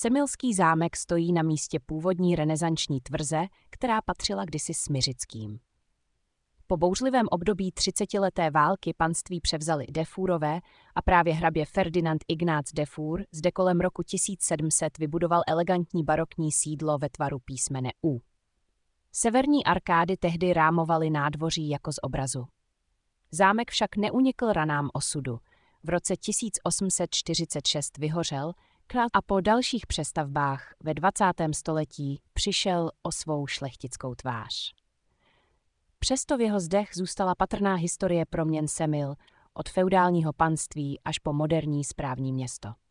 Semilský zámek stojí na místě původní renesanční tvrze, která patřila kdysi Smiřickým. Po bouřlivém období 30leté války panství převzali Defurové a právě hrabě Ferdinand Ignác Defur zde kolem roku 1700 vybudoval elegantní barokní sídlo ve tvaru písmene U. Severní arkády tehdy rámovaly nádvoří jako z obrazu. Zámek však neunikl ranám osudu. V roce 1846 vyhořel a po dalších přestavbách ve 20. století přišel o svou šlechtickou tvář. Přesto v jeho zdech zůstala patrná historie proměn Semil od feudálního panství až po moderní správní město.